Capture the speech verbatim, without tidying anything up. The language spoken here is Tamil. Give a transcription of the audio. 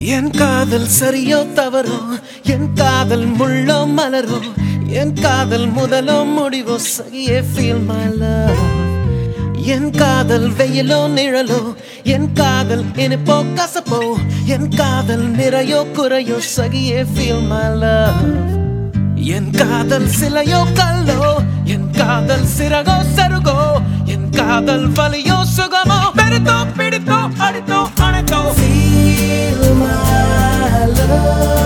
என் காதல் சரியோ தவறோ, என் காதல் முள்ளோ மலரோ, என் காதல் முதலோ முடிவோ, சகியே feel my love. என் காதல் வெயிலோ நிழலோ, என் காதல் இனிப்போ கசப்போ, என் காதல் நிறையோ குறையோ, சகியே feel my love. என் காதல் சிலையோ கல்லோ, என் காதல் சிறகோ சருகோ, என் காதல் வலியோ சுகமோ, பெருத்தோ பிடித்தோ அடித்தோ அணைத்தோ, feel my love.